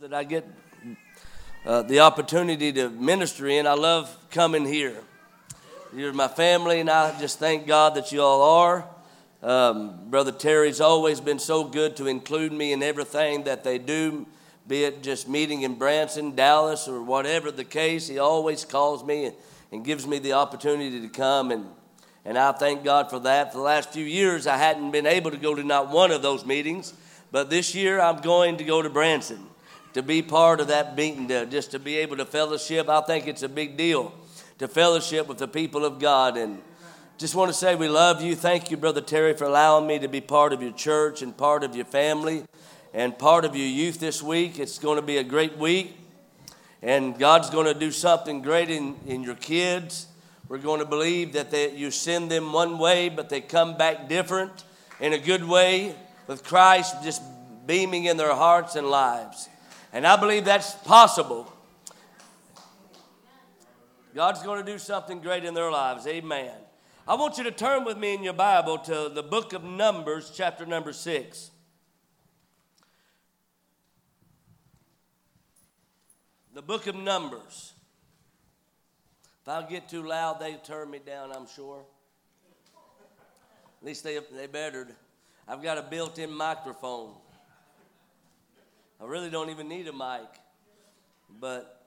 that I get the opportunity to minister in. I love coming here. You're my family, and I just thank God that you all are. Brother Terry's always been so good to include me in everything that they do, be it just meeting in Branson, Dallas, or whatever the case. He always calls me and gives me the opportunity to come, and I thank God for that. For the last few years, I hadn't been able to go to not one of those meetings, but this year I'm going to go to Branson to be part of that meeting, just to be able to fellowship. I think it's a big deal to fellowship with the people of God. And just want to say we love you. Thank you, Brother Terry, for allowing me to be part of your church and part of your family and part of your youth this week. It's going to be a great week, and God's going to do something great in your kids. We're going to believe that you send them one way, but they come back different in a good way, with Christ just beaming in their hearts and lives. And I believe that's possible. God's going to do something great in their lives. Amen. I want you to turn with me in your Bible to the book of Numbers, chapter number 6. The book of Numbers. If I get too loud, they turn me down, I'm sure. At least they better. I've got a built-in microphone. I really don't even need a mic. But,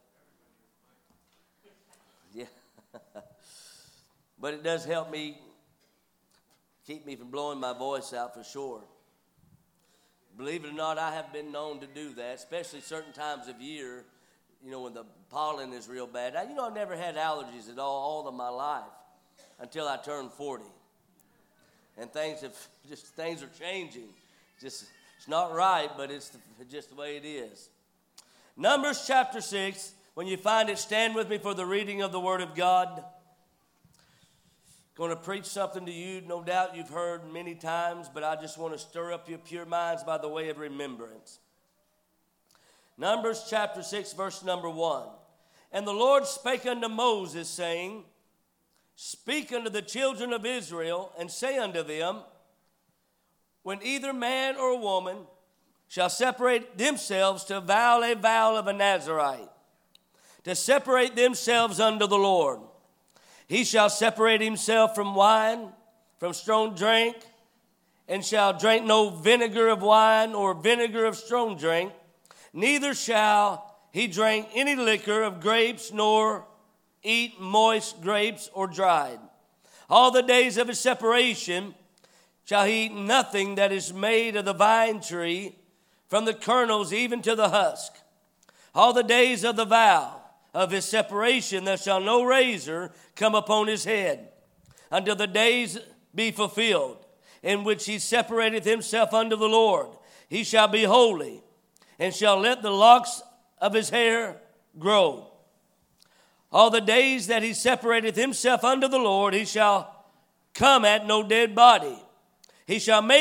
yeah. But it does help me, keep me from blowing my voice out for sure. Believe it or not, I have been known to do that, especially certain times of year, when the pollen is real bad. I've never had allergies at all of my life until I turned 40. And things are changing. It's not right, but it's just the way it is. Numbers chapter 6. When you find it, stand with me for the reading of the Word of God. Going to preach something to you, no doubt you've heard many times, but I just want to stir up your pure minds by the way of remembrance. Numbers chapter 6, verse number 1. And the Lord spake unto Moses, saying, Speak unto the children of Israel, and say unto them, When either man or woman shall separate themselves to vow a vow of a Nazarite, to separate themselves unto the Lord, he shall separate himself from wine, from strong drink, and shall drink no vinegar of wine or vinegar of strong drink, neither shall he drink any liquor of grapes, nor eat moist grapes or dried. All the days of his separation shall he eat nothing that is made of the vine tree, from the kernels even to the husk. All the days of the vow of his separation there shall no razor come upon his head, until the days be fulfilled, in which he separateth himself unto the Lord. He shall be holy, and shall let the locks of his hair grow. All the days that he separateth himself unto the Lord, he shall come at no dead body. He shall not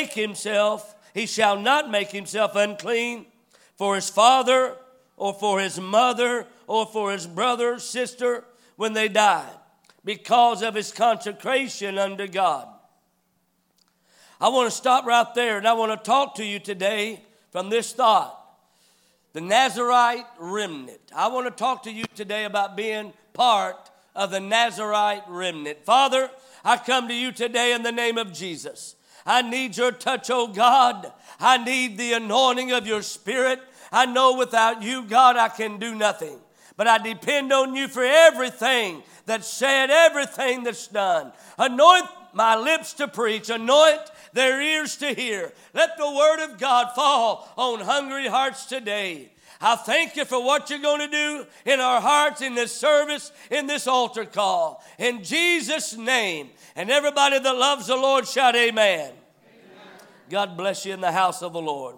make himself unclean for his father, or for his mother, or for his brother or sister when they die, because of his consecration unto God. I want to stop right there, and I want to talk to you today from this thought. The Nazarite remnant. I want to talk to you today about being part of the Nazarite remnant. Father, I come to you today in the name of Jesus. I need your touch, oh God. I need the anointing of your Spirit. I know without you, God, I can do nothing. But I depend on you for everything that's said, everything that's done. Anoint my lips to preach. Anoint their ears to hear. Let the word of God fall on hungry hearts today. I thank you for what you're going to do in our hearts, in this service, in this altar call. In Jesus' name. And everybody that loves the Lord shout amen. Amen. God bless you in the house of the Lord.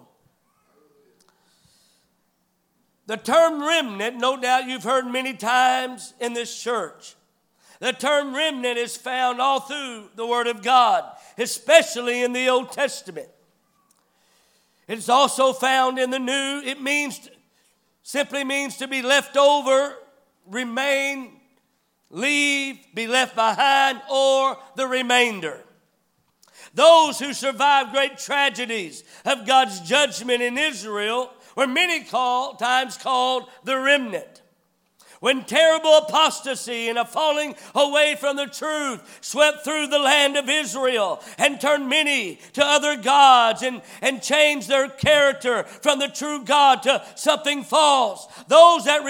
The term remnant, no doubt you've heard many times in this church. The term remnant is found all through the Word of God, especially in the Old Testament. It's also found in the New. It simply means to be left over, remain, leave, be left behind, or the remainder. Those who survived great tragedies of God's judgment in Israel were many times called the remnant. When terrible apostasy and a falling away from the truth swept through the land of Israel and turned many to other gods and changed their character from the true God to something false, those that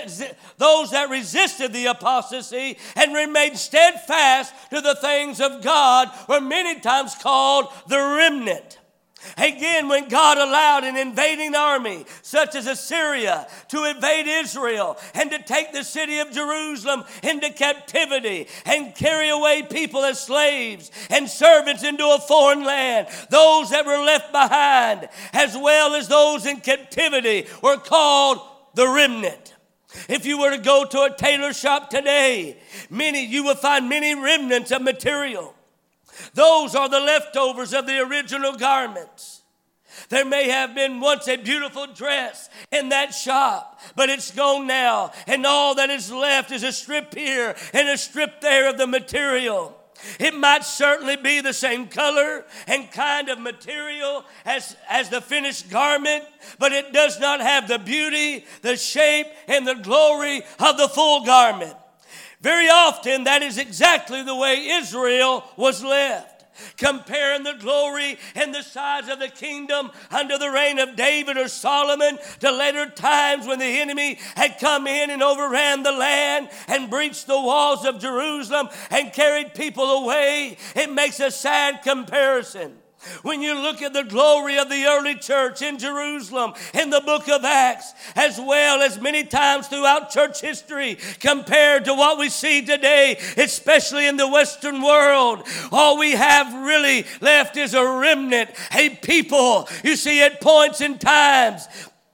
resisted the apostasy and remained steadfast to the things of God were many times called the remnant. Again, when God allowed an invading army such as Assyria to invade Israel and to take the city of Jerusalem into captivity and carry away people as slaves and servants into a foreign land, those that were left behind as well as those in captivity were called the remnant. If you were to go to a tailor shop today, you will find many remnants of material. Those are the leftovers of the original garments. There may have been once a beautiful dress in that shop, but it's gone now, and all that is left is a strip here and a strip there of the material. It might certainly be the same color and kind of material as the finished garment, but it does not have the beauty, the shape, and the glory of the full garment. Very often, that is exactly the way Israel was left. Comparing the glory and the size of the kingdom under the reign of David or Solomon to later times when the enemy had come in and overran the land and breached the walls of Jerusalem and carried people away, it makes a sad comparison. When you look at the glory of the early church in Jerusalem in the book of Acts, as well as many times throughout church history, compared to what we see today, especially in the Western world, all we have really left is a remnant, a people. You see, at points in times,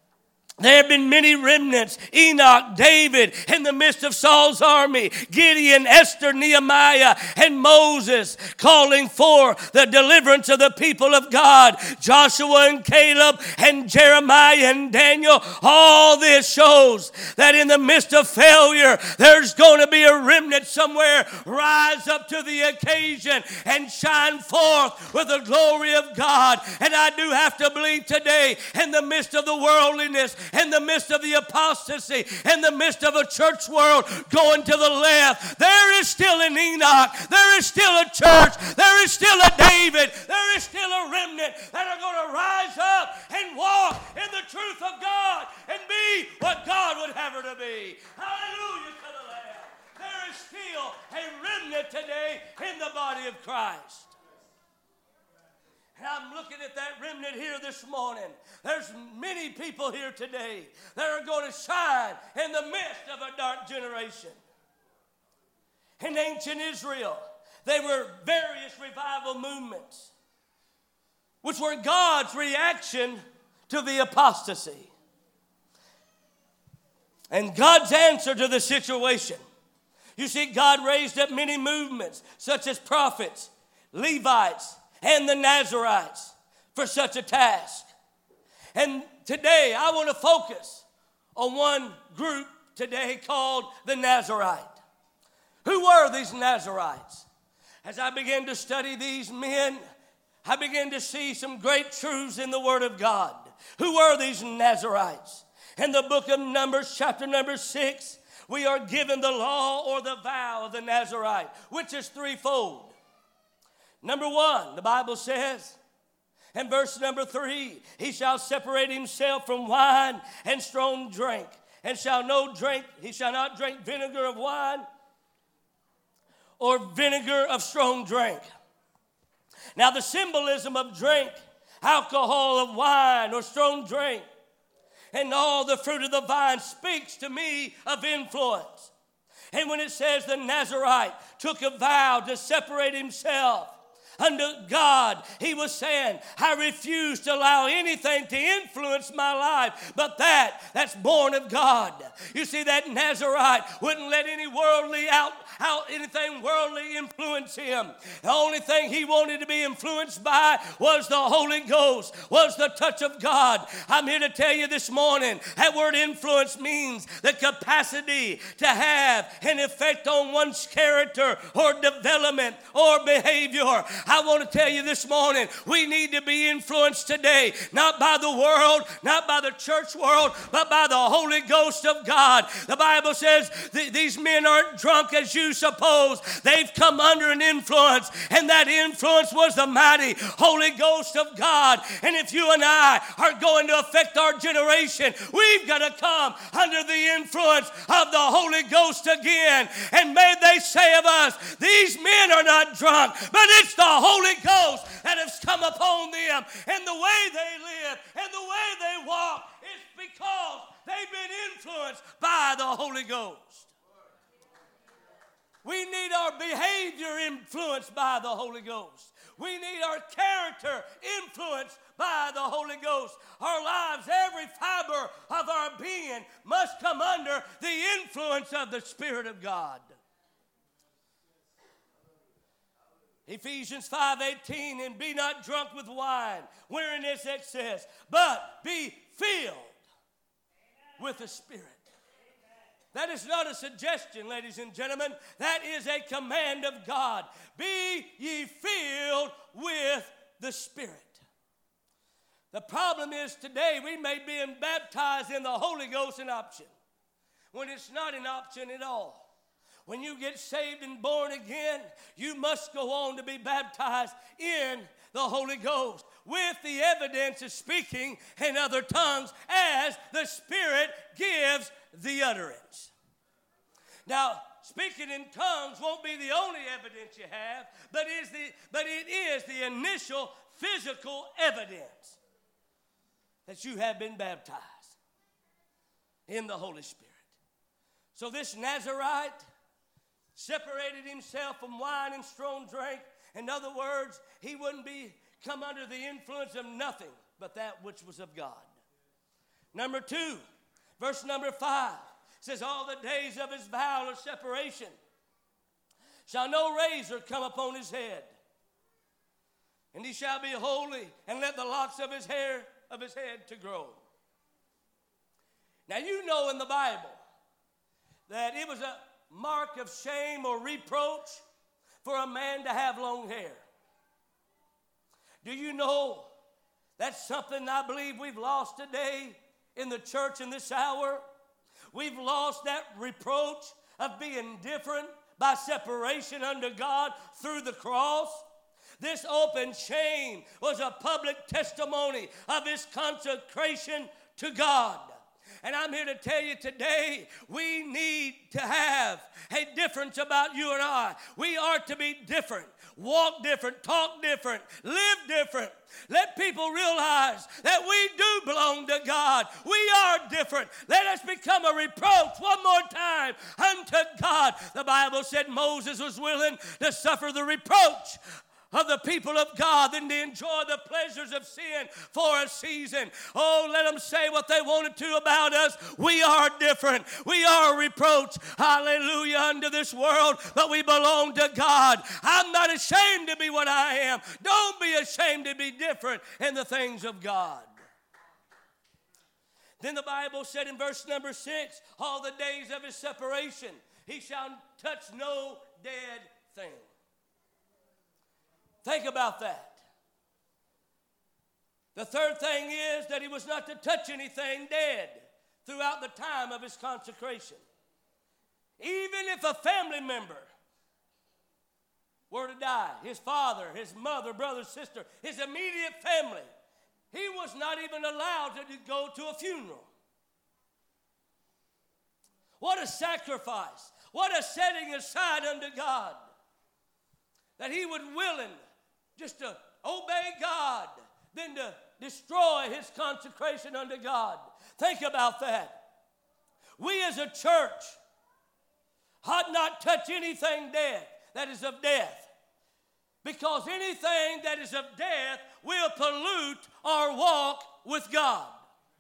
there have been many remnants. Enoch, David, in the midst of Saul's army, Gideon, Esther, Nehemiah, and Moses calling for the deliverance of the people of God. Joshua and Caleb and Jeremiah and Daniel. All this shows that in the midst of failure, there's going to be a remnant somewhere rise up to the occasion and shine forth with the glory of God. And I do have to believe today, in the midst of the worldliness, in the midst of the apostasy, in the midst of a church world going to the left, there is still an Enoch, there is still a church, there is still a David, there is still a remnant that are going to rise up and walk in the truth of God and be what God would have her to be. Hallelujah to the Lamb. There is still a remnant today in the body of Christ. And I'm looking at that remnant here this morning. There's many people here today that are going to shine in the midst of a dark generation. In ancient Israel, there were various revival movements, which were God's reaction to the apostasy. And God's answer to the situation. You see, God raised up many movements, such as prophets, Levites, and the Nazarites for such a task. And today I want to focus on one group today called the Nazarite. Who were these Nazarites? As I began to study these men, I began to see some great truths in the Word of God. Who were these Nazarites? In the book of Numbers, chapter number 6, we are given the law or the vow of the Nazarite, which is threefold. Number 1, the Bible says, in verse number 3, he shall separate himself from wine and strong drink, and he shall not drink vinegar of wine or vinegar of strong drink. Now the symbolism of drink, alcohol of wine or strong drink, and all the fruit of the vine speaks to me of influence. And when it says the Nazarite took a vow to separate himself unto God, he was saying, I refuse to allow anything to influence my life but that's born of God. You see, that Nazarite wouldn't let any worldly how anything worldly influenced him. The only thing he wanted to be influenced by was the Holy Ghost, was the touch of God. I'm here to tell you this morning, that word influence means the capacity to have an effect on one's character or development or behavior. I want to tell you this morning, we need to be influenced today, not by the world, not by the church world, but by the Holy Ghost of God. The Bible says these men aren't drunk as you suppose. They've come under an influence, and that influence was the mighty Holy Ghost of God. And if you and I are going to affect our generation, we've got to come under the influence of the Holy Ghost again. And may they say of us, these men are not drunk, but it's the Holy Ghost that has come upon them. And the way they live and the way they walk is because they've been influenced by the Holy Ghost. We need our behavior influenced by the Holy Ghost. We need our character influenced by the Holy Ghost. Our lives, every fiber of our being must come under the influence of the Spirit of God. Ephesians 5:18, and be not drunk with wine, wherein is excess, but be filled with the Spirit. That is not a suggestion, ladies and gentlemen. That is a command of God. Be ye filled with the Spirit. The problem is today we may be baptized in the Holy Ghost an option, when it's not an option at all. When you get saved and born again, you must go on to be baptized in the Holy Ghost with the evidence of speaking in other tongues as the Spirit gives the utterance. Now, speaking in tongues won't be the only evidence you have, but it is the initial physical evidence that you have been baptized in the Holy Spirit. So this Nazarite separated himself from wine and strong drink. In other words, he wouldn't come under the influence of nothing but that which was of God. Number 2, verse number 5 says, all the days of his vow of separation shall no razor come upon his head, and he shall be holy, and let the locks of his head to grow. Now you know in the Bible that it was a mark of shame or reproach for a man to have long hair. Do you know that's something I believe we've lost today in the church in this hour? We've lost that reproach of being different by separation unto God through the cross. This open shame was a public testimony of his consecration to God. And I'm here to tell you today, we need to have a difference about you and I. We are to be different, walk different, talk different, live different. Let people realize that we do belong to God. We are different. Let us become a reproach one more time unto God. The Bible said Moses was willing to suffer the reproach of the people of God than to enjoy the pleasures of sin for a season. Oh, let them say what they wanted to about us. We are different. We are a reproach, hallelujah, unto this world, but we belong to God. I'm not ashamed to be what I am. Don't be ashamed to be different in the things of God. Then the Bible said in verse number 6, all the days of his separation, he shall touch no dead thing. Think about that. The third thing is that he was not to touch anything dead throughout the time of his consecration. Even if a family member were to die, his father, his mother, brother, sister, his immediate family, he was not even allowed to go to a funeral. What a sacrifice. What a setting aside unto God. That he would willing just to obey God than to destroy his consecration unto God. Think about that. We as a church ought not touch anything dead that is of death, because anything that is of death will pollute our walk with God.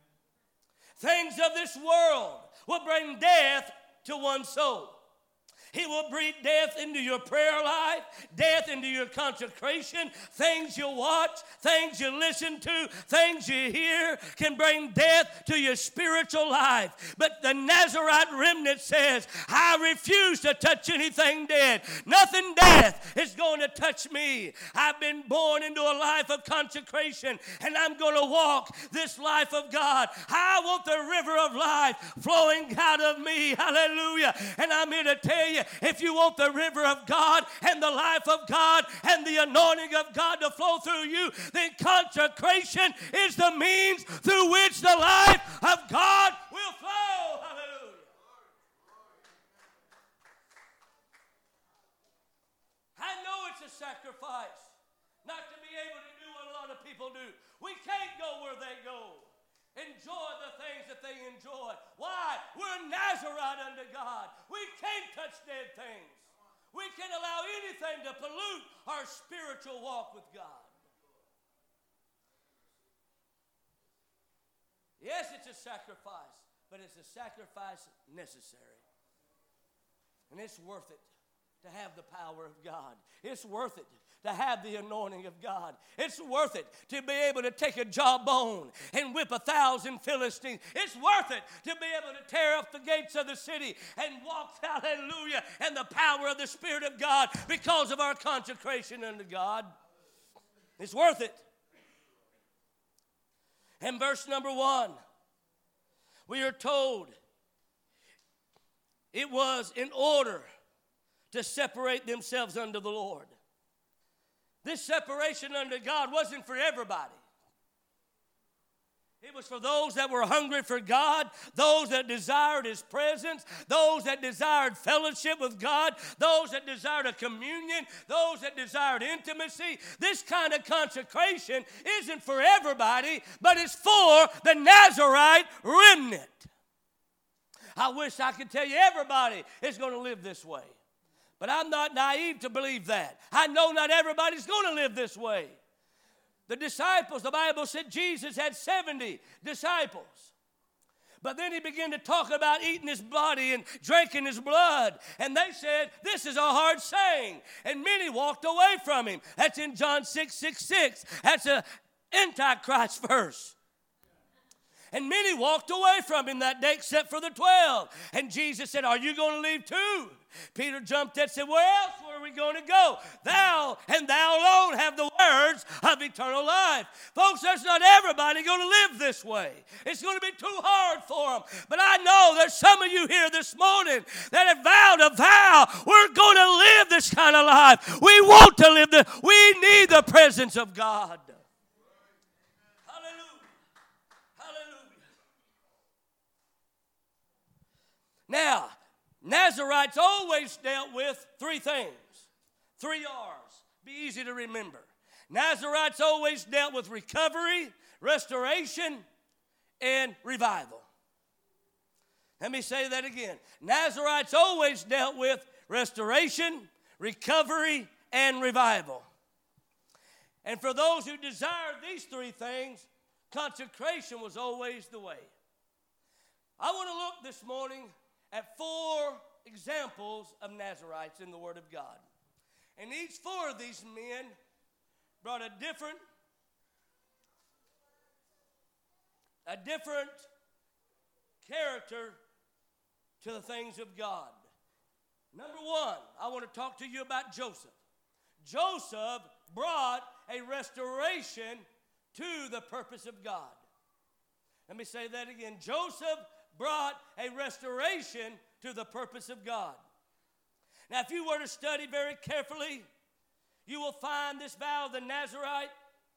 Things of this world will bring death to one's soul. He will breathe death into your prayer life, death into your consecration. Things you watch, things you listen to, things you hear can bring death to your spiritual life. But the Nazarite remnant says, I refuse to touch anything dead. Nothing death is going to touch me. I've been born into a life of consecration, and I'm going to walk this life of God. I want the river of life flowing out of me. Hallelujah. And I'm here to tell you, if you want the river of God and the life of God and the anointing of God to flow through you, then consecration is the means through which the life of God will flow. Hallelujah. I know it's a sacrifice not to be able to do what a lot of people do. We can't go where they go. Enjoy the things that they enjoy. Why? We're Nazarite unto God. We can't touch dead things. We can't allow anything to pollute our spiritual walk with God. Yes, it's a sacrifice, but it's a sacrifice necessary. And it's worth it to have the power of God. It's worth it to have the anointing of God. It's worth it to be able to take a jawbone and whip 1,000 Philistines. It's worth it to be able to tear up the gates of the city and walk, hallelujah, in the power of the Spirit of God because of our consecration unto God. It's worth it. In verse number 1, we are told it was in order to separate themselves unto the Lord. This separation unto God wasn't for everybody. It was for those that were hungry for God, those that desired His presence, those that desired fellowship with God, those that desired a communion, those that desired intimacy. This kind of consecration isn't for everybody, but it's for the Nazarite remnant. I wish I could tell you everybody is going to live this way. But I'm not naive to believe that. I know not everybody's going to live this way. The disciples, the Bible said Jesus had 70 disciples. But then He began to talk about eating His body and drinking His blood. And they said, this is a hard saying. And many walked away from Him. That's in John 6:6. That's an Antichrist verse. And many walked away from Him that day except for the 12. And Jesus said, are you going to leave too? Peter jumped and said, where else were we going to go? Thou and thou alone have the words of eternal life. Folks, there's not everybody going to live this way. It's going to be too hard for them. But I know there's some of you here this morning that have vowed a vow. We're going to live this kind of life. We want to live this. We need the presence of God. Now, Nazarites always dealt with three things. 3 R's. Be easy to remember. Nazarites always dealt with recovery, restoration, and revival. Let me say that again. Nazarites always dealt with restoration, recovery, and revival. And for those who desired these 3 things, consecration was always the way. I want to look this morning at 4 examples of Nazarites in the Word of God. And each 4 of these men brought a different character to the things of God. Number 1, I want to talk to you about Joseph. Joseph brought a restoration to the purpose of God. Let me say that again. Joseph brought a restoration to the purpose of God. Now, if you were to study very carefully, you will find this vow of the Nazarite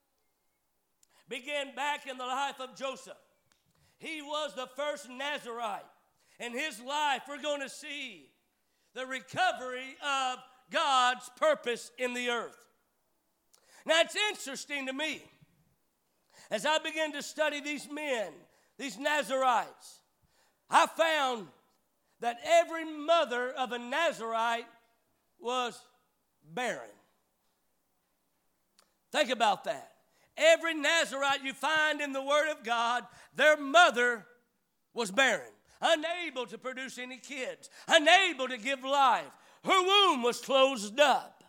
began back in the life of Joseph. He was the first Nazarite. In his life, we're going to see the recovery of God's purpose in the earth. Now, it's interesting to me, as I began to study these men, these Nazarites, I found that every mother of a Nazarite was barren. Think about that. Every Nazarite you find in the Word of God, their mother was barren, unable to produce any kids, unable to give life. her womb was closed up.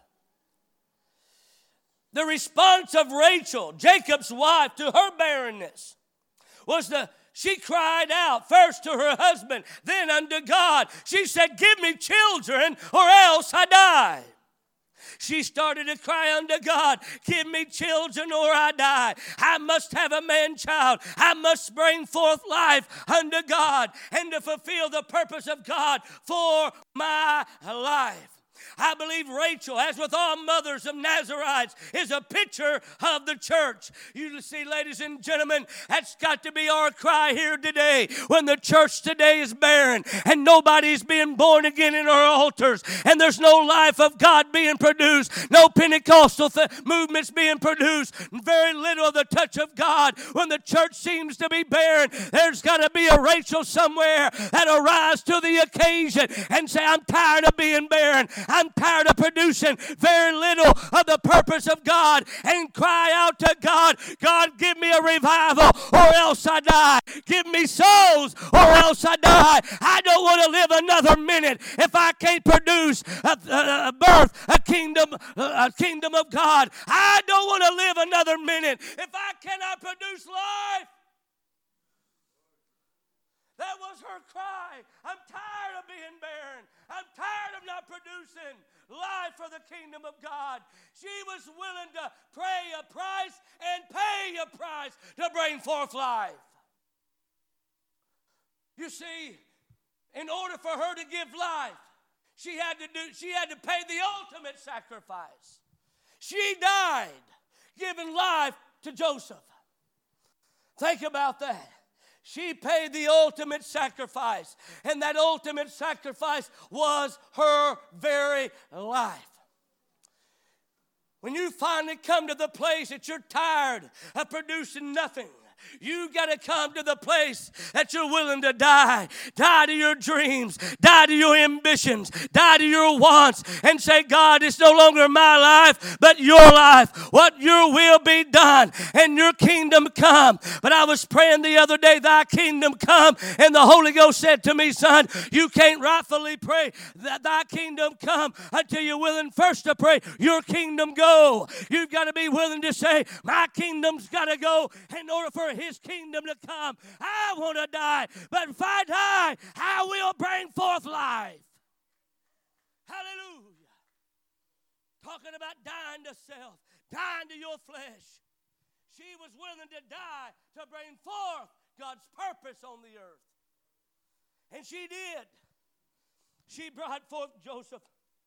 The response of Rachel, Jacob's wife, to her barrenness was she cried out first to her husband, then unto God. She said, give me children or else I die. She started to cry unto God, give me children or I die. I must have a man-child. I must bring forth life unto God and to fulfill the purpose of God for my life. I believe Rachel, as with all mothers of Nazarites, is a picture of the church. You see, ladies and gentlemen, that's got to be our cry here today. When the church today is barren and nobody's being born again in our altars, and there's no life of God being produced, no Pentecostal movements being produced, very little of the touch of God. When the church seems to be barren, there's got to be a Rachel somewhere that'll rise to the occasion and say, I'm tired of being barren. I'm tired of producing very little of the purpose of God, and cry out to God, God, give me a revival or else I die. Give me souls or else I die. I don't want to live another minute if I can't produce a kingdom of God. I don't want to live another minute if I cannot produce life. That was her cry. I'm tired of being barren. I'm tired of not producing life for the kingdom of God. She was willing to pay a price and pay a price to bring forth life. You see, in order for her to give life, she had to pay the ultimate sacrifice. She died giving life to Joseph. Think about that. She paid the ultimate sacrifice, and that ultimate sacrifice was her very life. When you finally come to the place that you're tired of producing nothing, you got to come to the place that you're willing to die. Die to your dreams. Die to your ambitions. Die to your wants. And say, God, it's no longer my life, but your life. What your will be done and your kingdom come. But I was praying the other day, thy kingdom come. And the Holy Ghost said to me, son, you can't rightfully pray that thy kingdom come until you're willing first to pray, your kingdom go. You've got to be willing to say, my kingdom's got to go in order for his kingdom to come. I want to die, but if I die, I will bring forth life. Hallelujah. Talking about dying to self, dying to your flesh. She was willing to die to bring forth God's purpose on the earth. And she did. She brought forth Joseph.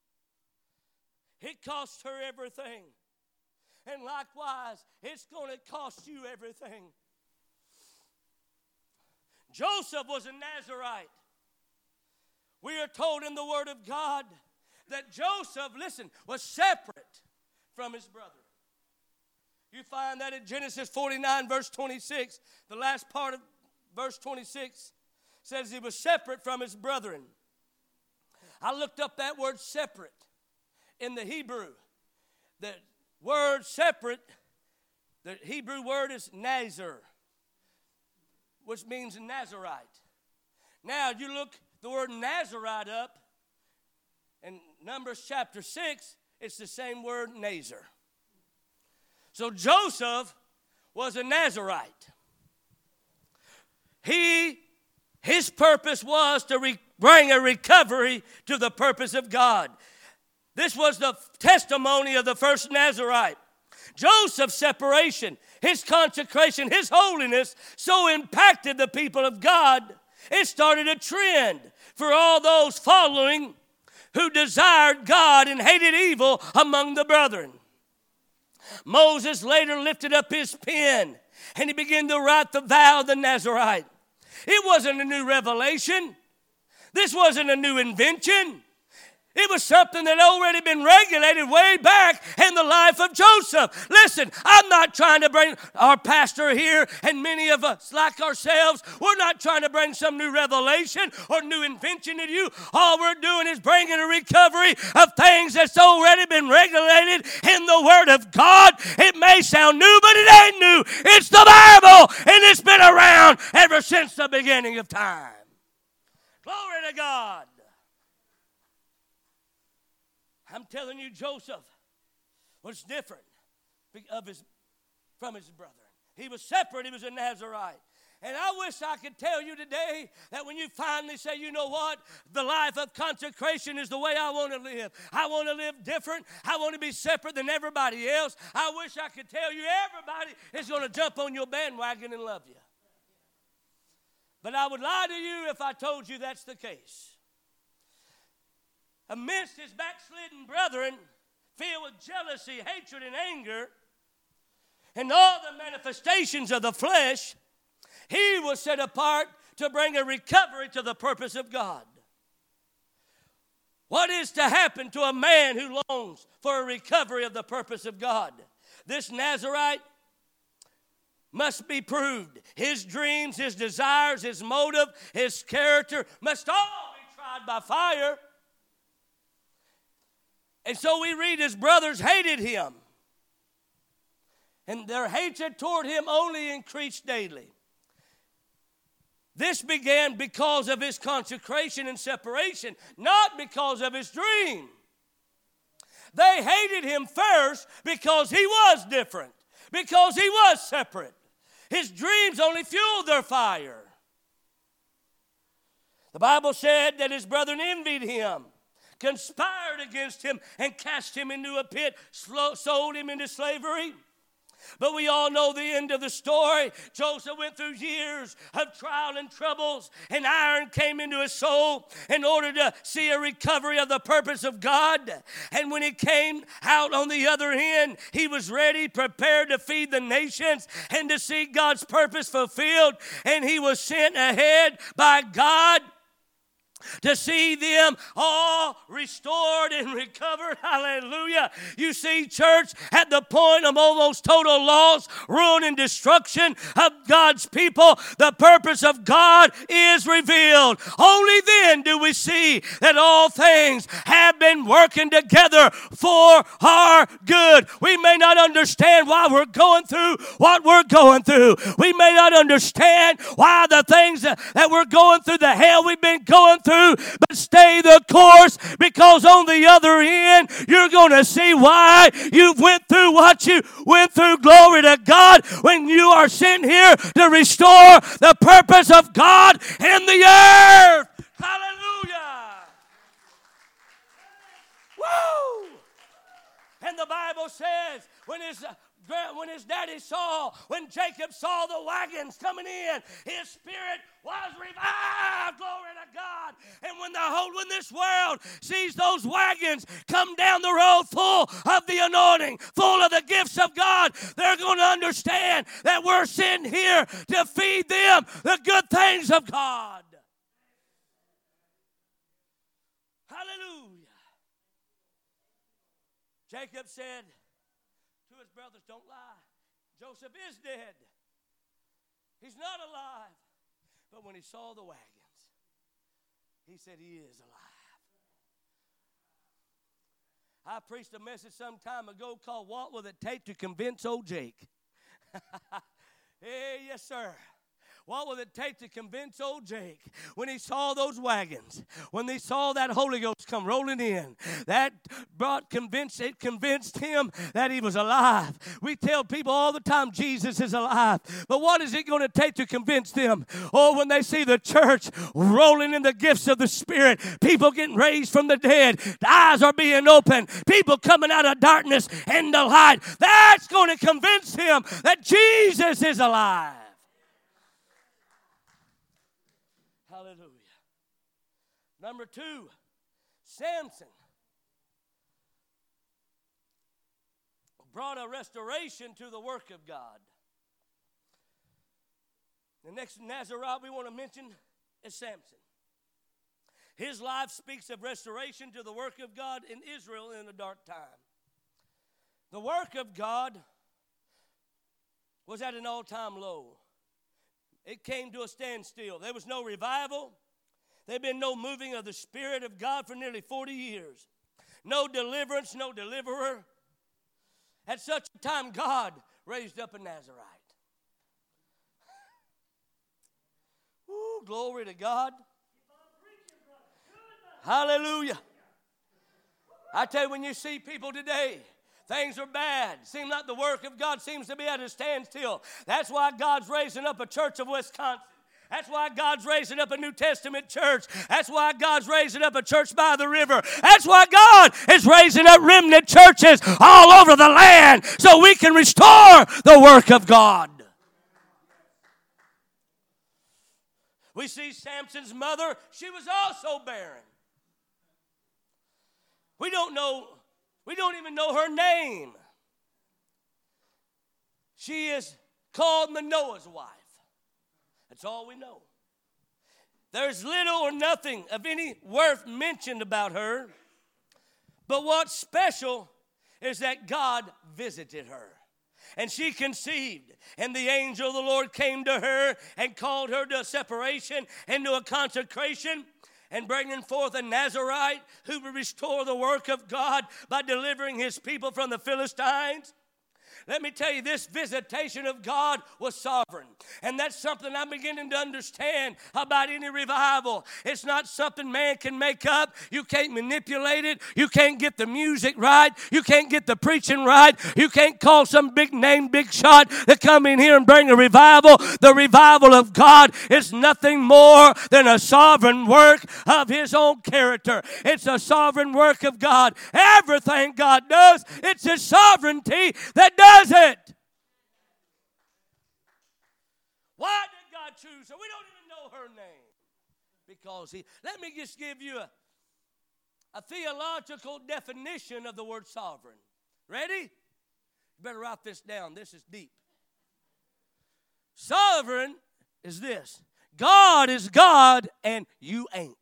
It cost her everything. And likewise, it's going to cost you everything. Joseph was a Nazarite. We are told in the Word of God that Joseph, listen, was separate from his brother. You find that in Genesis 49, verse 26. The last part of verse 26 says he was separate from his brethren. I looked up that word separate in the Hebrew. The word separate, the Hebrew word is Nazar, which means Nazarite. Now, you look the word Nazarite up in Numbers chapter 6, it's the same word Nazar. So Joseph was a Nazarite. His purpose was to bring a recovery to the purpose of God. This was the testimony of the first Nazarite. Joseph's separation, his consecration, his holiness so impacted the people of God, it started a trend for all those following who desired God and hated evil among the brethren. Moses later lifted up his pen and he began to write the vow of the Nazarite. It wasn't a new revelation. This wasn't a new invention. It was something that had already been regulated way back in the life of Joseph. Listen, I'm not trying to bring our pastor here and many of us like ourselves. We're not trying to bring some new revelation or new invention to you. All we're doing is bringing a recovery of things that's already been regulated in the Word of God. It may sound new, but it ain't new. It's the Bible, and it's been around ever since the beginning of time. Glory to God. I'm telling you, Joseph was different from his brethren. He was separate. He was a Nazarite. And I wish I could tell you today that when you finally say, you know what, the life of consecration is the way I want to live. I want to live different. I want to be separate than everybody else. I wish I could tell you everybody is going to jump on your bandwagon and love you. But I would lie to you if I told you that's the case. Amidst his backslidden brethren, filled with jealousy, hatred, and anger, and all the manifestations of the flesh, he was set apart to bring a recovery to the purpose of God. What is to happen to a man who longs for a recovery of the purpose of God? This Nazarite must be proved. His dreams, his desires, his motive, his character must all be tried by fire. And so we read his brothers hated him. And their hatred toward him only increased daily. This began because of his consecration and separation, not because of his dream. They hated him first because he was different, because he was separate. His dreams only fueled their fire. The Bible said that his brethren envied him, conspired against him, and cast him into a pit, sold him into slavery. But we all know the end of the story. Joseph went through years of trial and troubles, and iron came into his soul in order to see a recovery of the purpose of God. And when he came out on the other end, he was ready, prepared to feed the nations and to see God's purpose fulfilled. And he was sent ahead by God to see them all restored and recovered. Hallelujah. You see, church, at the point of almost total loss, ruin, and destruction of God's people, the purpose of God is revealed. Only then do we see that all things have been working together for our good. We may not understand why we're going through what we're going through. We may not understand why the things that we're going through, the hell we've been going through, but stay the course, because on the other end you're going to see why you went through what you went through. Glory to God. When you are sent here to restore the purpose of God in the earth. Hallelujah. Woo! And the Bible says when Jacob saw the wagons coming in, his spirit was revived. Glory to God. And when this world sees those wagons come down the road full of the anointing, full of the gifts of God, they're going to understand that we're sitting here to feed them the good things of God. Hallelujah. Jacob said to his brothers, don't lie. Joseph is dead. He's not alive. But when he saw the wagons, he said he is alive. I preached a message some time ago called What Will It Take to Convince Old Jake? Hey, yes, sir. What will it take to convince old Jake when he saw those wagons, when he saw that Holy Ghost come rolling in? That convinced him that he was alive. We tell people all the time Jesus is alive. But what is it going to take to convince them? Oh, when they see the church rolling in the gifts of the Spirit, people getting raised from the dead, the eyes are being opened, people coming out of darkness into light. That's going to convince him that Jesus is alive. Hallelujah. Number 2, Samson brought a restoration to the work of God. The next Nazarite we want to mention is Samson. His life speaks of restoration to the work of God in Israel in a dark time. The work of God was at an all-time low. It came to a standstill. There was no revival. There had been no moving of the Spirit of God for nearly 40 years. No deliverance, no deliverer. At such a time, God raised up a Nazarite. Ooh, glory to God. Hallelujah. I tell you, when you see people today, things are bad. Seems like the work of God seems to be at a standstill. That's why God's raising up a church of Wisconsin. That's why God's raising up a New Testament church. That's why God's raising up a church by the river. That's why God is raising up remnant churches all over the land so we can restore the work of God. We see Samson's mother. She was also barren. We don't even know her name. She is called Manoah's wife. That's all we know. There's little or nothing of any worth mentioned about her. But what's special is that God visited her. And she conceived. And the angel of the Lord came to her and called her to a separation and to a consecration, and bringing forth a Nazarite who would restore the work of God by delivering his people from the Philistines. Let me tell you, this visitation of God was sovereign. And that's something I'm beginning to understand about any revival. It's not something man can make up. You can't manipulate it. You can't get the music right. You can't get the preaching right. You can't call some big name, big shot to come in here and bring a revival. The revival of God is nothing more than a sovereign work of his own character. It's a sovereign work of God. Everything God does, it's his sovereignty that does it. Why did God choose her? We don't even know her name. Because let me just give you a theological definition of the word sovereign. Ready? You better write this down. This is deep. Sovereign is this: God is God and you ain't.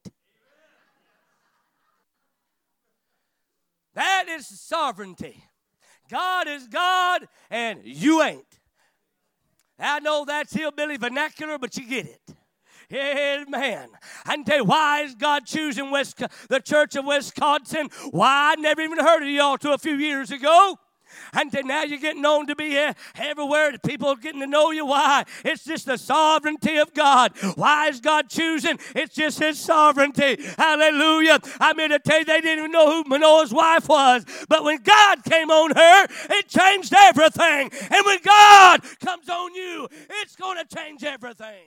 That is sovereignty. God is God and you ain't. I know that's hillbilly vernacular, but you get it. Amen. I can tell you, why is God choosing the Church of Wisconsin? Why? I never even heard of y'all till a few years ago. And now you're getting known to be everywhere. People are getting to know you. Why? It's just the sovereignty of God. Why is God choosing? It's just his sovereignty. Hallelujah. I'm here to tell you, they didn't even know who Manoah's wife was. But when God came on her, it changed everything. And when God comes on you, it's going to change everything.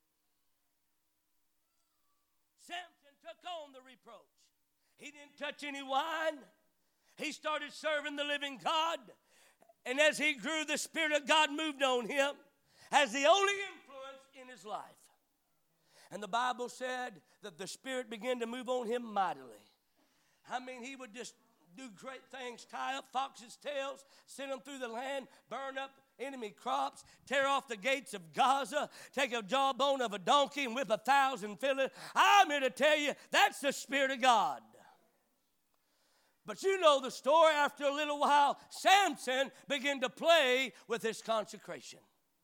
Samson took on the reproach. He didn't touch any wine. He started serving the living God. And as he grew, the Spirit of God moved on him as the only influence in his life. And the Bible said that the Spirit began to move on him mightily. I mean, he would just do great things, tie up foxes' tails, send them through the land, burn up enemy crops, tear off the gates of Gaza, take a jawbone of a donkey and whip 1,000 Philistines. I'm here to tell you, that's the Spirit of God. But you know the story. After a little while, Samson began to play with his consecration.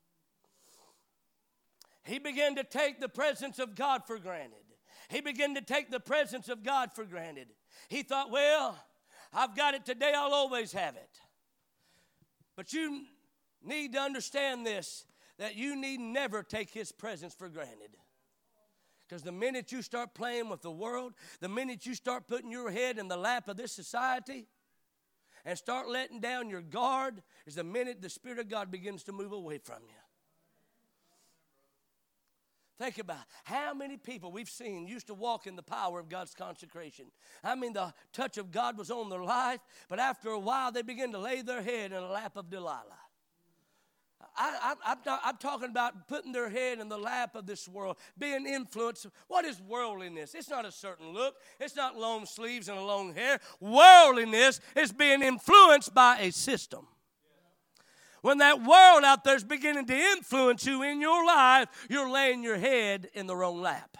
He began to take the presence of God for granted. He began to take the presence of God for granted. He thought, well, I've got it today, I'll always have it. But you need to understand this, that you need never take his presence for granted. Because the minute you start playing with the world, the minute you start putting your head in the lap of this society and start letting down your guard, is the minute the Spirit of God begins to move away from you. Think about how many people we've seen used to walk in the power of God's consecration. I mean, the touch of God was on their life, but after a while they begin to lay their head in the lap of Delilah. I'm talking about putting their head in the lap of this world, being influenced. What is worldliness? It's not a certain look. It's not long sleeves and a long hair. Worldliness is being influenced by a system. When that world out there is beginning to influence you in your life, you're laying your head in the wrong lap.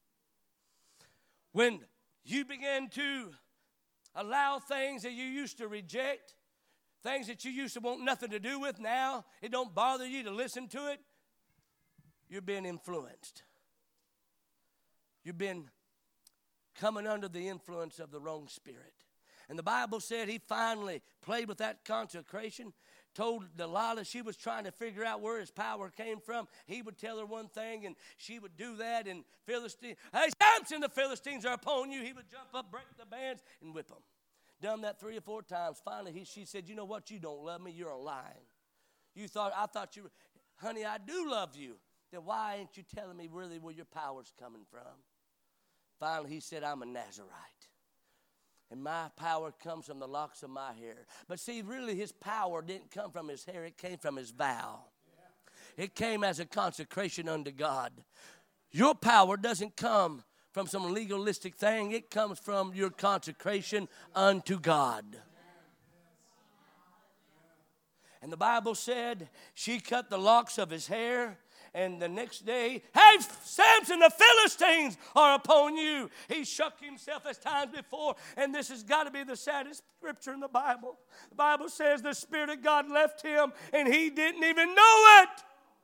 When you begin to allow things that you used to reject, things that you used to want nothing to do with, now it don't bother you to listen to it, you're being influenced. You've been coming under the influence of the wrong spirit. And the Bible said he finally played with that consecration, told Delilah she was trying to figure out where his power came from. He would tell her one thing and she would do that. And Philistine, hey, Samson, the Philistines are upon you. He would jump up, break the bands, and whip them. Done that 3 or 4 times. Finally, she said, you know what? You don't love me. You're lying. I thought you were, honey, I do love you. Then why ain't you telling me really where your power's coming from? Finally, he said, I'm a Nazarite. And my power comes from the locks of my hair. But see, really his power didn't come from his hair. It came from his vow. It came as a consecration unto God. Your power doesn't come from some legalistic thing. It comes from your consecration unto God. And the Bible said she cut the locks of his hair. And the next day, hey, Samson, the Philistines are upon you. He shook himself as times before. And this has got to be the saddest scripture in the Bible. The Bible says the Spirit of God left him and he didn't even know it.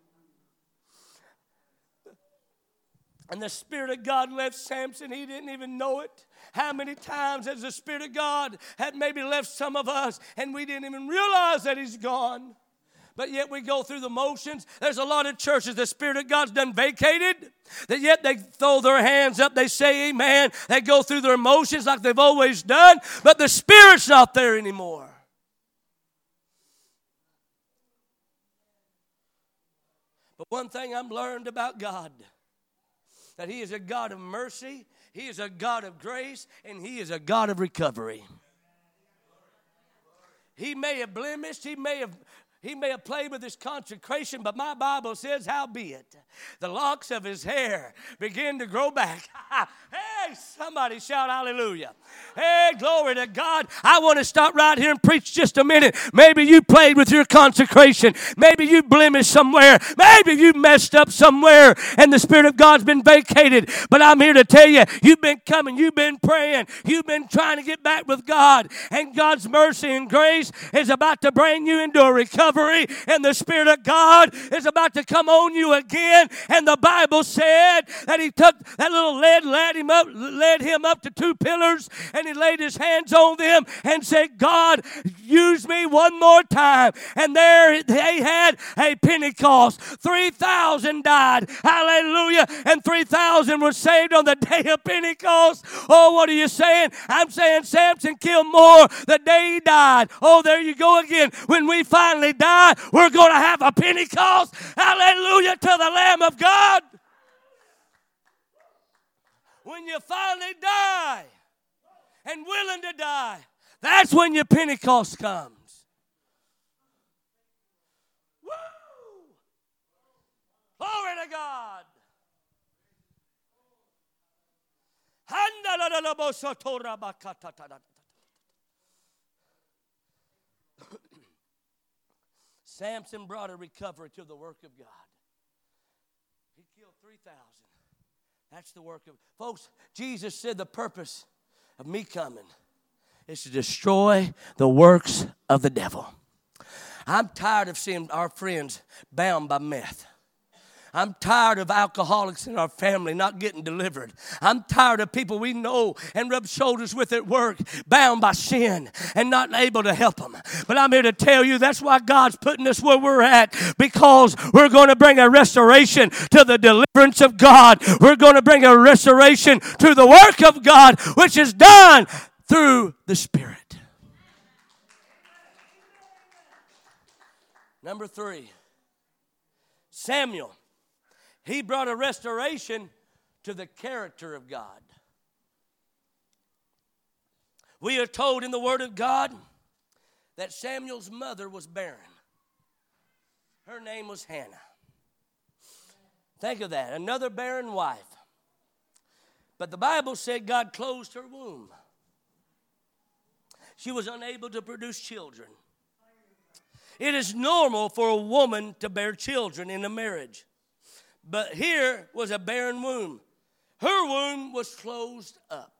And the Spirit of God left Samson. He didn't even know it. How many times has the Spirit of God had maybe left some of us and we didn't even realize that he's gone? But yet we go through the motions. There's a lot of churches the Spirit of God's done vacated. That yet they throw their hands up. They say amen. They go through their motions like they've always done. But the Spirit's not there anymore. But one thing I've learned about God, that he is a God of mercy, he is a God of grace, and he is a God of recovery. He may have blemished, he may have played with his consecration, but my Bible says, howbeit, the locks of his hair begin to grow back. Hey, somebody shout hallelujah. Hey, glory to God. I want to stop right here and preach just a minute. Maybe you played with your consecration. Maybe you blemished somewhere. Maybe you messed up somewhere and the Spirit of God's been vacated. But I'm here to tell you, you've been coming, you've been praying, you've been trying to get back with God, and God's mercy and grace is about to bring you into a recovery, and the Spirit of God is about to come on you again. And the Bible said that he took that little lead, led him up to 2 pillars, and he laid his hands on them and said, God, use me one more time. And there they had a Pentecost. 3,000 died. Hallelujah. And 3,000 were saved on the day of Pentecost. Oh, what are you saying? I'm saying Samson killed more the day he died. Oh, there you go again. When we finally die, we're going to have a Pentecost. Hallelujah to the Lamb of God. When you finally die and willing to die, that's when your Pentecost comes. Woo! Glory to God. Samson brought a recovery to the work of God. He killed 3,000. That's the work of... Folks, Jesus said the purpose of me coming is to destroy the works of the devil. I'm tired of seeing our friends bound by meth. I'm tired of alcoholics in our family not getting delivered. I'm tired of people we know and rub shoulders with at work bound by sin and not able to help them. But I'm here to tell you that's why God's putting us where we're at, because we're going to bring a restoration to the deliverance of God. We're going to bring a restoration to the work of God, which is done through the Spirit. Number 3, Samuel. He brought a restoration to the character of God. We are told in the Word of God that Samuel's mother was barren. Her name was Hannah. Think of that, another barren wife. But the Bible said God closed her womb. She was unable to produce children. It is normal for a woman to bear children in a marriage. But here was a barren womb. Her womb was closed up.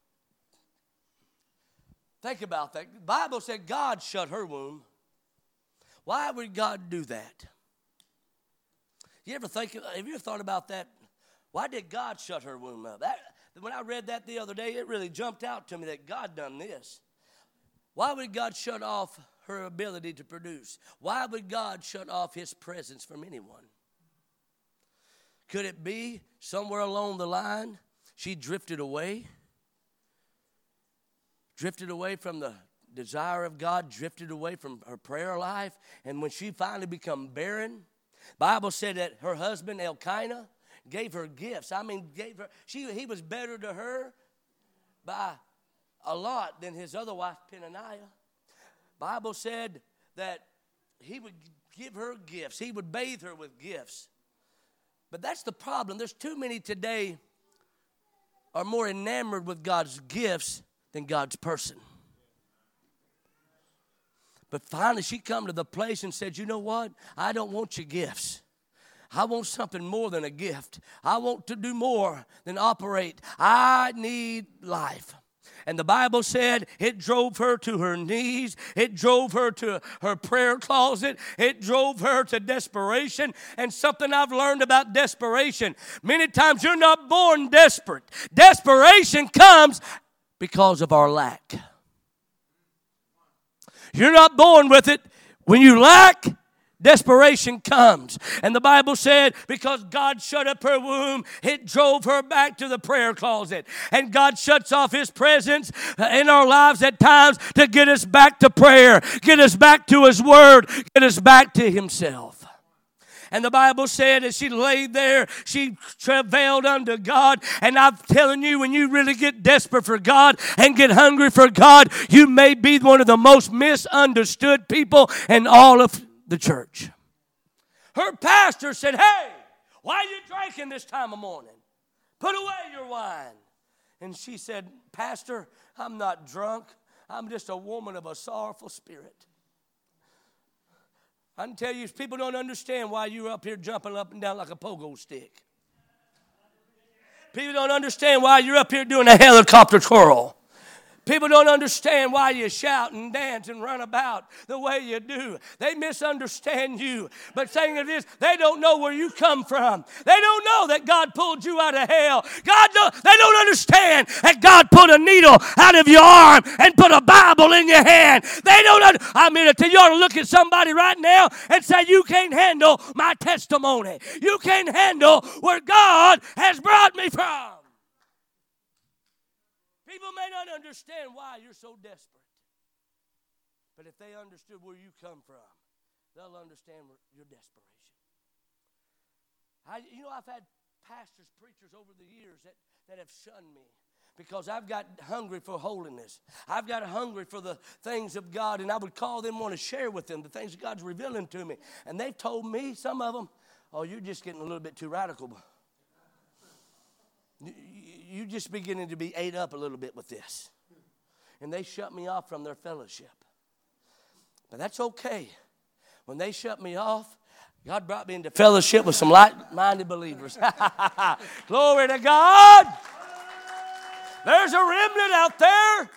Think about that. The Bible said God shut her womb. Why would God do that? Have you ever thought about that? Why did God shut her womb up? When I read that the other day, it really jumped out to me that God done this. Why would God shut off her ability to produce? Why would God shut off his presence from anyone? Could it be somewhere along the line she drifted away? drifted away from the desire of God, drifted away from her prayer life. And when she finally became barren, Bible said that her husband Elkanah gave her gifts. I mean, he was better to her by a lot than his other wife Peninnah. Bible said that he would give her gifts. He would bathe her with gifts. But that's the problem. There's too many today are more enamored with God's gifts than God's person. But finally she come to the place and said, you know what? I don't want your gifts. I want something more than a gift. I want to do more than operate. I need life. And the Bible said it drove her to her knees. It drove her to her prayer closet. It drove her to desperation. And something I've learned about desperation, many times you're not born desperate. Desperation comes because of our lack. You're not born with it. When you lack, desperation comes. And the Bible said because God shut up her womb, it drove her back to the prayer closet. And God shuts off His presence in our lives at times to get us back to prayer, get us back to His Word, get us back to Himself. And the Bible said as she laid there, she travailed unto God. And I'm telling you, when you really get desperate for God and get hungry for God, you may be one of the most misunderstood people in all of the church. Her pastor said, hey, why are you drinking this time of morning? Put away your wine. And she said, Pastor, I'm not drunk. I'm just a woman of a sorrowful spirit. I can tell you, people don't understand why you're up here jumping up and down like a pogo stick. People don't understand why you're up here doing a helicopter twirl. People don't understand why you shout and dance and run about the way you do. They misunderstand you. But saying it is, they don't know where you come from. They don't know that God pulled you out of hell. They don't understand that God put a needle out of your arm and put a Bible in your hand. They don't you ought to look at somebody right now and say, you can't handle my testimony. You can't handle where God has brought me from. People may not understand why you're so desperate. But if they understood where you come from, they'll understand your desperation. I've had pastors, preachers over the years that have shunned me because I've got hungry for holiness. I've got hungry for the things of God, and I would call them, want to share with them the things God's revealing to me. And they've told me, some of them, oh, you're just getting a little bit too radical. You just beginning to be ate up a little bit with this. And they shut me off from their fellowship. But that's okay. When they shut me off, God brought me into fellowship with some like-minded believers. Glory to God. There's a remnant out there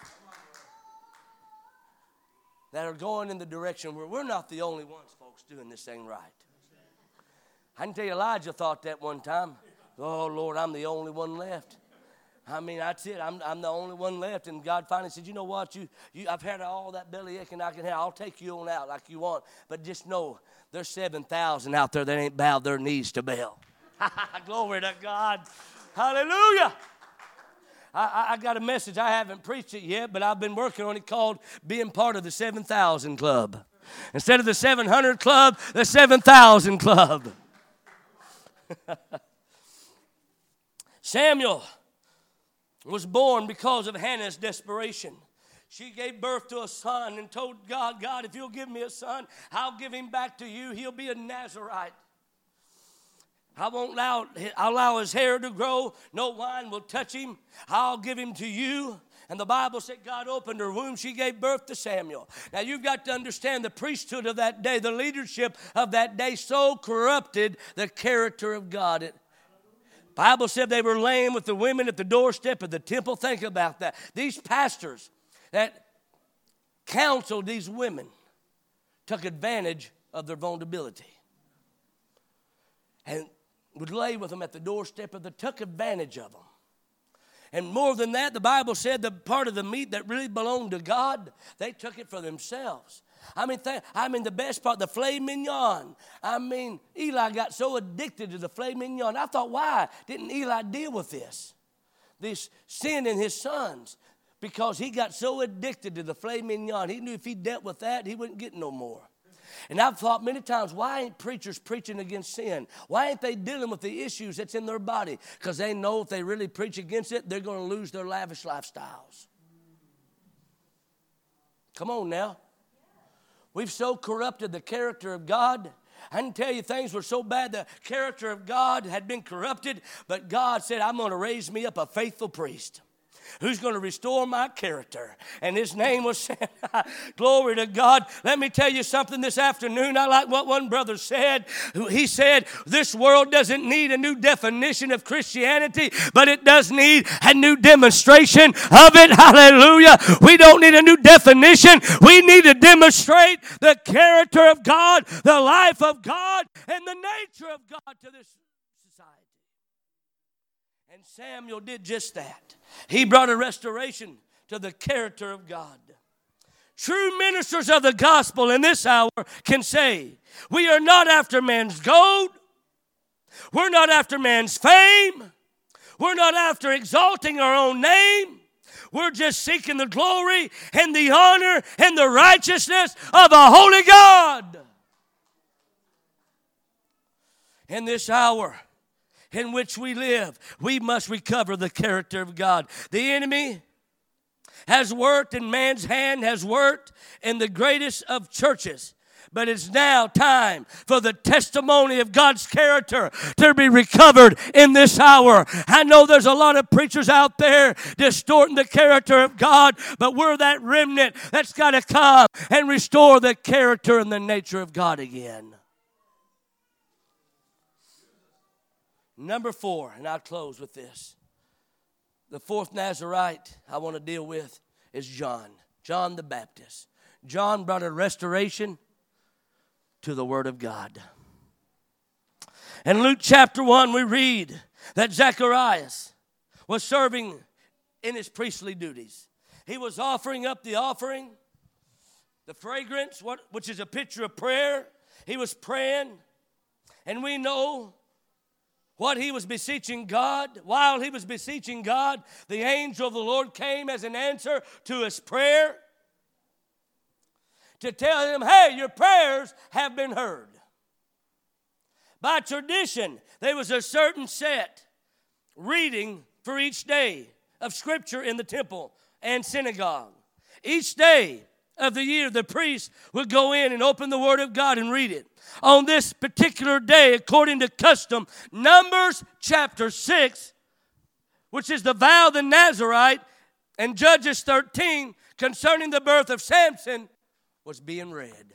that are going in the direction where we're not the only ones, folks, doing this thing right. I can tell you Elijah thought that one time. Oh, Lord, I'm the only one left. I mean, that's it. I'm the only one left. And God finally said, you know what? I've had all that belly aching I can have. I'll take you on out like you want. But just know there's 7,000 out there that ain't bowed their knees to Baal. Glory to God. Hallelujah. I got a message. I haven't preached it yet, but I've been working on it called being part of the 7,000 club. Instead of the 700 club, the 7,000 club. Samuel was born because of Hannah's desperation. She gave birth to a son and told God, if you'll give me a son, I'll give him back to you. He'll be a Nazarite. I'll allow his hair to grow. No wine will touch him. I'll give him to you. And the Bible said God opened her womb. She gave birth to Samuel. Now you've got to understand the priesthood of that day, the leadership of that day so corrupted the character of God. Bible said they were laying with the women at the doorstep of the temple. Think about that. These pastors that counseled these women took advantage of their vulnerability and would lay with them at the doorstep took advantage of them. And more than that, the Bible said the part of the meat that really belonged to God, they took it for themselves. I mean, the best part, the filet mignon. Eli got so addicted to the filet mignon. I thought, why didn't Eli deal with this sin in his sons? because he got so addicted to the filet mignon. He knew if he dealt with that, he wouldn't get no more. And I've thought many times, why ain't preachers preaching against sin? Why ain't they dealing with the issues that's in their body? Because they know if they really preach against it, they're going to lose their lavish lifestyles. Come on now. We've so corrupted the character of God. I can tell you things were so bad, the character of God had been corrupted, but God said, I'm going to raise me up a faithful priest who's going to restore my character. And his name was glory to God. Let me tell you something this afternoon. I like what one brother said. He said, this world doesn't need a new definition of Christianity, but it does need a new demonstration of it. Hallelujah. We don't need a new definition. We need to demonstrate the character of God, the life of God, and the nature of God to this society. And Samuel did just that. He brought a restoration to the character of God. True ministers of the gospel in this hour can say, we are not after man's gold. We're not after man's fame. We're not after exalting our own name. We're just seeking the glory and the honor and the righteousness of a holy God. In this hour in which we live, we must recover the character of God. The enemy has worked, and man's hand has worked in the greatest of churches. But it's now time for the testimony of God's character to be recovered in this hour. I know there's a lot of preachers out there distorting the character of God, but we're that remnant that's got to come and restore the character and the nature of God again. Number 4, and I'll close with this. The fourth Nazirite I want to deal with is John the Baptist. John brought a restoration to the Word of God. In Luke chapter 1, we read that Zacharias was serving in his priestly duties. He was offering up the offering, the fragrance, which is a picture of prayer. He was praying, and we know what he was beseeching God. While he was beseeching God, the angel of the Lord came as an answer to his prayer to tell him, hey, your prayers have been heard. By tradition, there was a certain set reading for each day of Scripture in the temple and synagogue. Each day of the year, the priest would go in and open the Word of God and read it. On this particular day, according to custom, Numbers chapter 6, which is the vow of the Nazirite, and Judges 13, concerning the birth of Samson, was being read.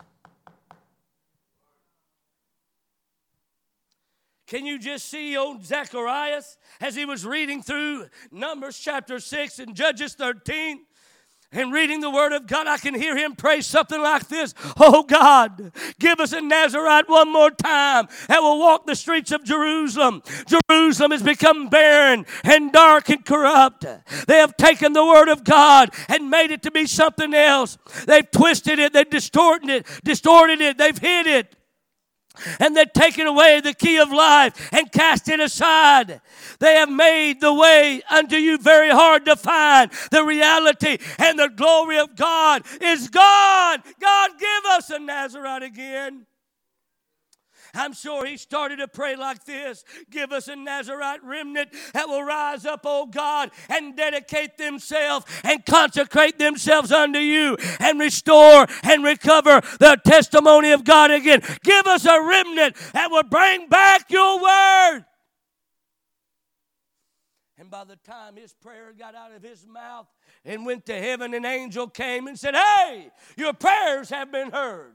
Can you just see old Zacharias as he was reading through Numbers chapter 6 and Judges 13? And reading the Word of God, I can hear him pray something like this. Oh God, give us a Nazirite one more time that will walk the streets of Jerusalem. Jerusalem has become barren and dark and corrupt. They have taken the Word of God and made it to be something else. They've twisted it, they've distorted it, they've hid it. And they've taken away the key of life and cast it aside. They have made the way unto you very hard to find. The reality and the glory of God is gone. God, give us a Nazirite again. I'm sure he started to pray like this. Give us a Nazirite remnant that will rise up, oh God, and dedicate themselves and consecrate themselves unto you and restore and recover the testimony of God again. Give us a remnant that will bring back your word. And by the time his prayer got out of his mouth and went to heaven, an angel came and said, hey, your prayers have been heard.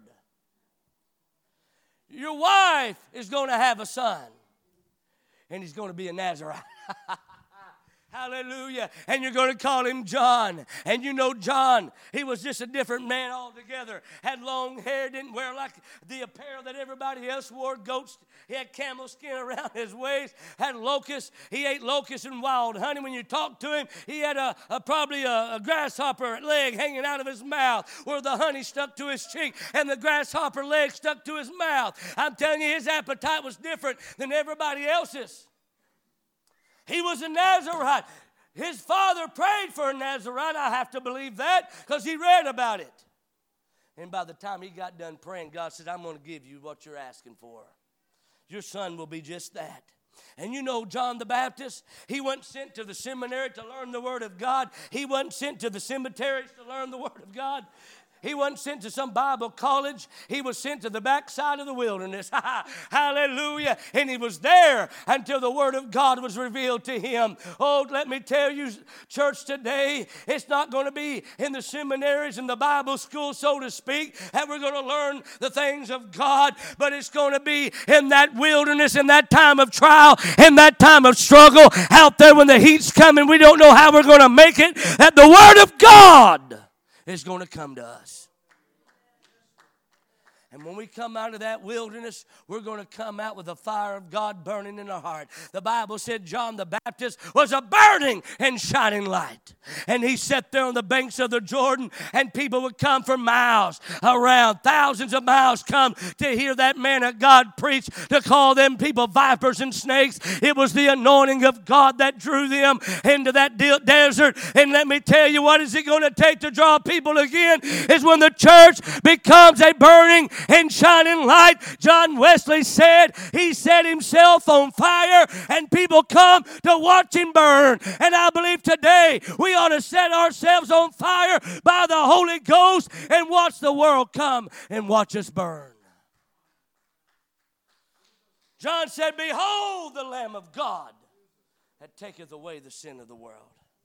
Your wife is going to have a son, and he's going to be a Nazirite. Hallelujah. And you're going to call him John. And you know John, he was just a different man altogether. Had long hair, didn't wear like the apparel that everybody else wore. Goats, he had camel skin around his waist. Had locusts. He ate locusts and wild honey. When you talked to him, he had probably a grasshopper leg hanging out of his mouth where the honey stuck to his cheek and the grasshopper leg stuck to his mouth. I'm telling you, his appetite was different than everybody else's. He was a Nazirite. His father prayed for a Nazarite. I have to believe that because he read about it. And by the time he got done praying, God said, I'm going to give you what you're asking for. Your son will be just that. And you know John the Baptist, he wasn't sent to the seminary to learn the Word of God. He wasn't sent to the cemeteries to learn the Word of God. He wasn't sent to some Bible college. He was sent to the backside of the wilderness. Hallelujah. And he was there until the Word of God was revealed to him. Oh, let me tell you, church, today, it's not going to be in the seminaries and the Bible school, so to speak, that we're going to learn the things of God, but it's going to be in that wilderness, in that time of trial, in that time of struggle, out there when the heat's coming, we don't know how we're going to make it, that the Word of God is going to come to us. And when we come out of that wilderness, we're going to come out with the fire of God burning in our heart. The Bible said John the Baptist was a burning and shining light. And he sat there on the banks of the Jordan, and people would come from miles around. Thousands of miles come to hear that man of God preach, to call them people vipers and snakes. It was the anointing of God that drew them into that desert. And let me tell you, what is it going to take to draw people again? Is when the church becomes a burning and shining light. John Wesley said he set himself on fire and people come to watch him burn. And I believe today we ought to set ourselves on fire by the Holy Ghost and watch the world come and watch us burn. John said, behold the Lamb of God that taketh away the sin of the world.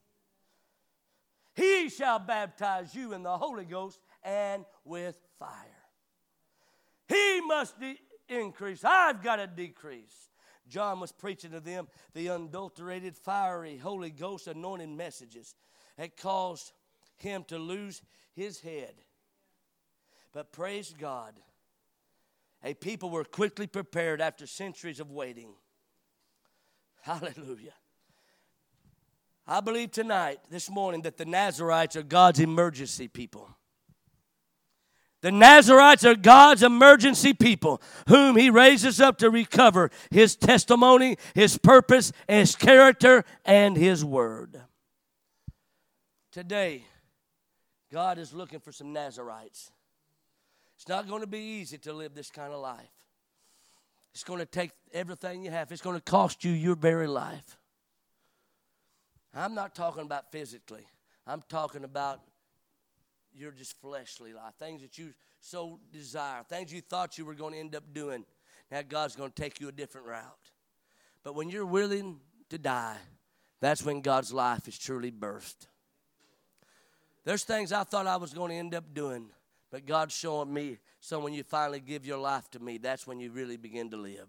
He shall baptize you in the Holy Ghost and with fire. He must increase. I've got to decrease. John was preaching to them the unadulterated, fiery, Holy Ghost anointed messages that caused him to lose his head. But praise God, a people were quickly prepared after centuries of waiting. Hallelujah. I believe tonight, this morning, that the Nazarites are God's emergency people. The Nazarites are God's emergency people whom he raises up to recover his testimony, his purpose, his character, and his word. Today, God is looking for some Nazarites. It's not going to be easy to live this kind of life. It's going to take everything you have. It's going to cost you your very life. I'm not talking about physically. I'm talking about your just fleshly life, things that you so desire, things you thought you were going to end up doing. Now God's going to take you a different route. But when you're willing to die, that's when God's life is truly birthed. There's things I thought I was going to end up doing, but God's showing me, so when you finally give your life to me, that's when you really begin to live.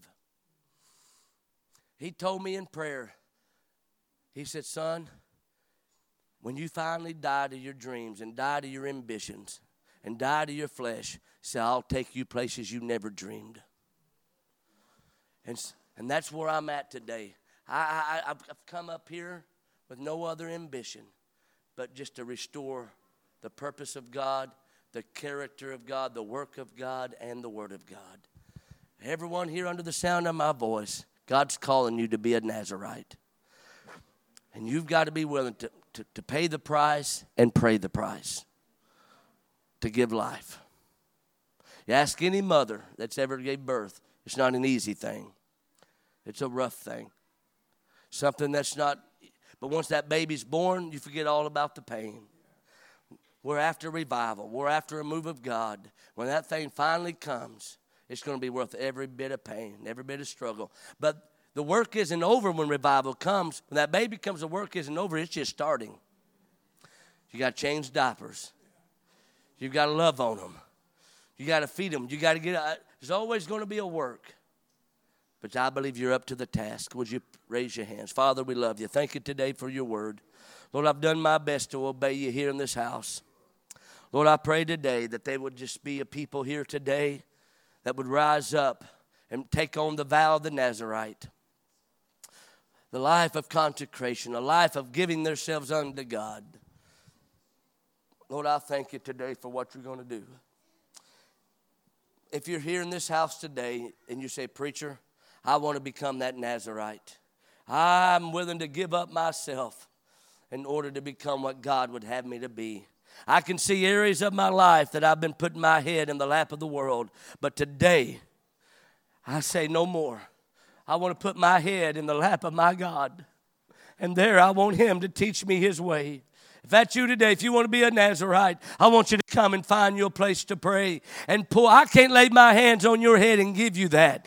He told me in prayer, he said, son, when you finally die to your dreams and die to your ambitions and die to your flesh, say, I'll take you places you never dreamed. And that's where I'm at today. I've come up here with no other ambition but just to restore the purpose of God, the character of God, the work of God, and the Word of God. Everyone here under the sound of my voice, God's calling you to be a Nazarite. And you've got to be willing to pay the price and pray the price to give life. You ask any mother that's ever gave birth, it's not an easy thing. It's a rough thing. Something that's not, but once that baby's born, you forget all about the pain. We're after revival. We're after a move of God. When that thing finally comes, it's going to be worth every bit of pain, every bit of struggle. But the work isn't over when revival comes. When that baby comes, the work isn't over. It's just starting. You got to change diapers. You've got to love on them. You got to feed them. You got to get. There's always going to be a work. But I believe you're up to the task. Would you raise your hands? Father, we love you. Thank you today for your word. Lord, I've done my best to obey you here in this house. Lord, I pray today that they would just be a people here today that would rise up and take on the vow of the Nazarite. The life of consecration, a life of giving themselves unto God. Lord, I thank you today for what you're going to do. If you're here in this house today and you say, preacher, I want to become that Nazarite. I'm willing to give up myself. in order to become what God would have me to be. I can see areas of my life that I've been putting my head in the lap of the world. But today, I say no more. I want to put my head in the lap of my God. And there I want Him to teach me His way. If that's you today, if you want to be a Nazarite, I want you to come and find your place to pray and pull. I can't lay my hands on your head and give you that.